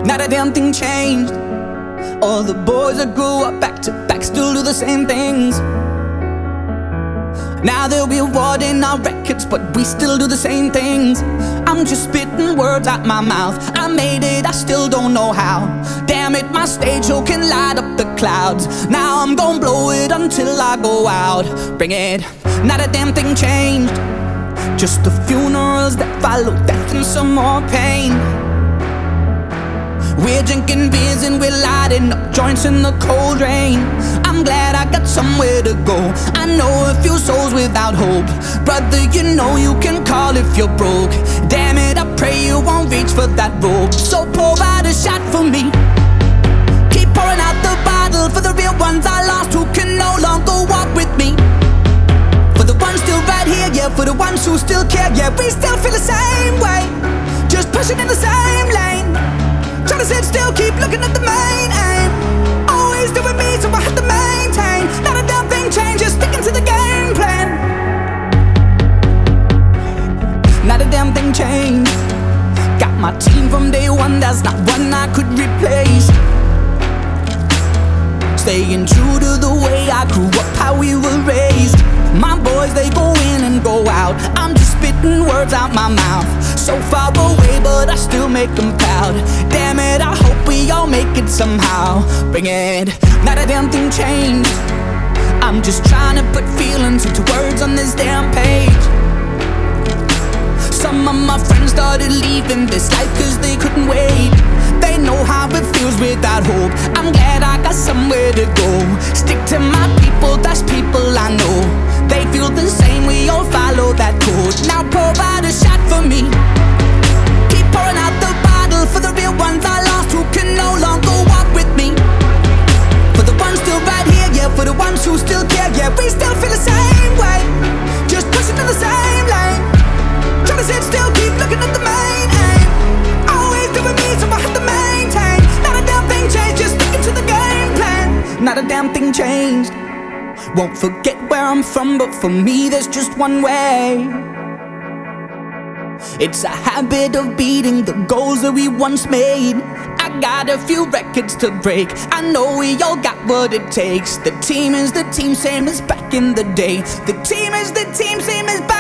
Not a damn thing changed. All the boys that grew up back to back still do the same things. Now they'll be awarding our records, but we still do the same things. I'm just spitting words out my mouth. I made it, I still don't know how. Damn it, my stage show can light up the clouds. Now I'm gonna blow it until I go out. Bring it, not a damn thing changed. Just the funerals that follow death and some more pain. We're drinking beers and we're lighting up joints in the cold rain. I'm glad I got somewhere to go. I know a few souls without hope. Brother, you know you can call if you're broke. Damn it, I pray you won't reach for that rope. So pour out a shot for me. Keep pouring out the bottle for the real ones I lost who can no longer walk with me. For the ones still right here, yeah, for the ones who still care, yeah, we still feel the same way. Just pushing in the same lane. Trying to sit still, keep looking at the main aim. Always doing me, so I have to maintain. Not a damn thing changes, sticking to the game plan. Not a damn thing changed. Got my team from day one, there's not one I could replace. Staying true to the way I grew up, how we were raised. My boys, they go in and go out. I'm just spitting words out my mouth. So far away, but I still make them proud. Damn it, I hope we all make it somehow. Bring it, not a damn thing changed. I'm just trying to put feelings into words on this damn page. Some of my friends started leaving this life cause they couldn't wait. They know how it feels without hope. I'm glad I got somewhere to go. Stick to my people, that's people I know. They feel the same, we all follow that code. Now pour out a shot for me. Keep pouring out the bottle for the real ones I lost who can no longer walk with me. For the ones still right here, yeah, for the ones who still care, yeah, we still feel the same way. Just pushing in the same lane. Trying to sit still, keep looking at the main aim. Always doing me, so I have to maintain. Not a damn thing changed, just sticking to the game plan. Not a damn thing changed. Won't forget where I'm from, but for me there's just one way. It's a habit of beating the goals that we once made. I got a few records to break. I know we all got what it takes. The team is the team, same as back in the day. The team is the team, same as back